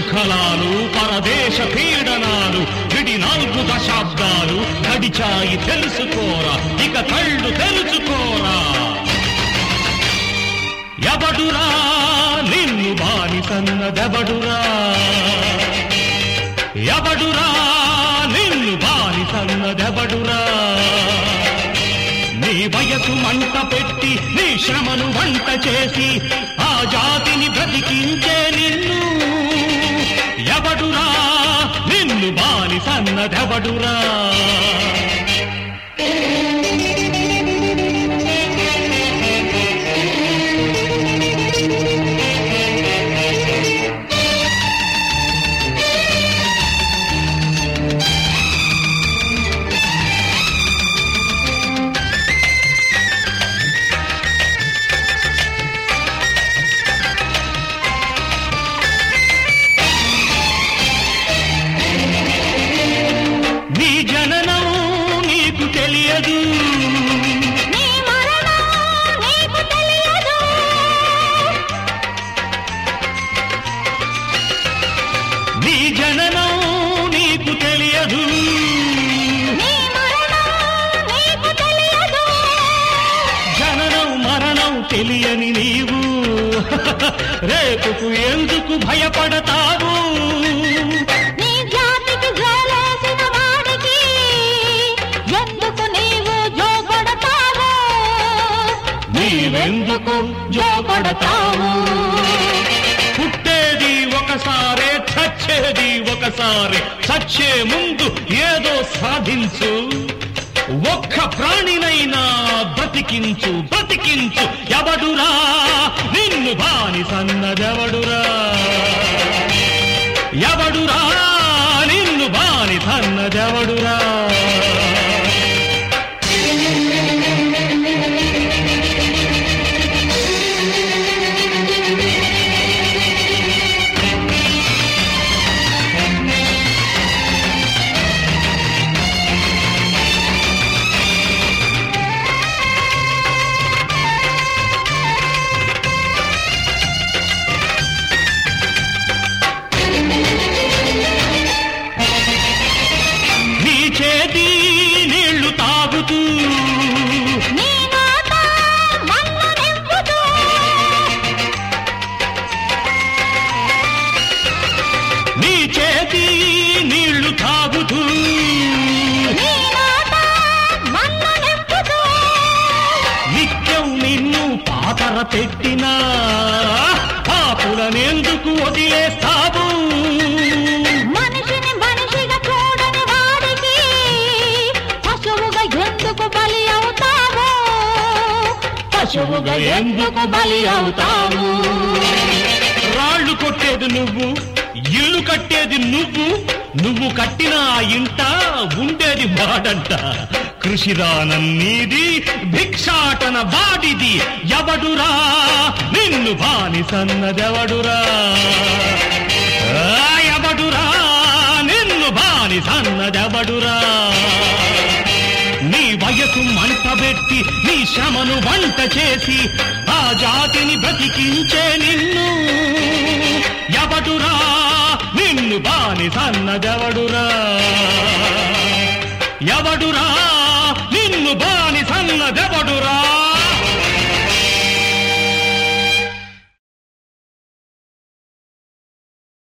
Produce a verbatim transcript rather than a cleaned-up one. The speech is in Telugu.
శృంఖలాలు పరదేశ పీడనాలు విడి నాలుగు దశాబ్దాలు గడిచాయి తెలుసుకోరా, ఇక కళ్ళు తెలుసుకోరా. ఎవడురా నిన్ను బానిసన్నదెవడురా, ఎవడురా నిన్ను బానిసన్నదెవడురా. నీ వయసు మంట పెట్టి నీ శ్రమను వంట చేసి ఆ జాతిని బ్రతికించే నిన్ను ఎవడురా నిన్ను బానిసన్నదెవడురా. తెలియదు నీ మరణం నీకు తెలియదు, నీ జననం నీకు తెలియదు, నీ మరణం నీకు తెలియదు. జననం మరణం తెలియని నీవు రేపుకు ఎందుకు భయపడతావు. నీ జాతికి జోలేసిన వాడికి ఎందుకు నీవు జోగొడతావు, నీవెందుకు జోపడతావు. పుట్టేది ఒకసారే చచ్చేది ఒకసారి, చచ్చే ముందు ఏదో సాధించు. ఒక్క ప్రాణినైనా బ్రతికించు బ్రతికించు. ఎవడురా నిన్ను బానిసన్నదెవడురా, ఎవడురా నిన్ను బానిసన్నదెవడురా. చేతి నీళ్లు తాగుతూ నీ నోట మన్ను నింపుతూ, నీ చేతి నీళ్లు తాగుతూ నీ నోట మన్ను నింపుతూ, నిత్యం నిన్ను పాతర పెట్టినా పాపులనెందుకు వదిలేస్తావు. మనిషిని మనిషిగా చూడని వాడికి పశువుగా ఎందుకు బలి అవుతావు, పశువుగా ఎందుకు బలి అవుతావు. రాళ్లు కొట్టేది నువ్వు, ఇల్లు కట్టేది నువ్వు, నువ్వు కట్టిన ఆ ఇంట ఉండేది వాడంట. కృషిదానం నీది, భిక్షాటన వాడిది. ఎవడురా నిన్ను బానిసన్నదెవడురా, ఎవడురా నిన్ను బానిసన్నదెవడురా. నీ వయసు మంటబెట్టి నీ శ్రమను వంట చేసి ఆ జాతిని బ్రతికించే నిన్ను ఎవడురా నిన్ను బానిసన్నదెవడురా, ఎవడురా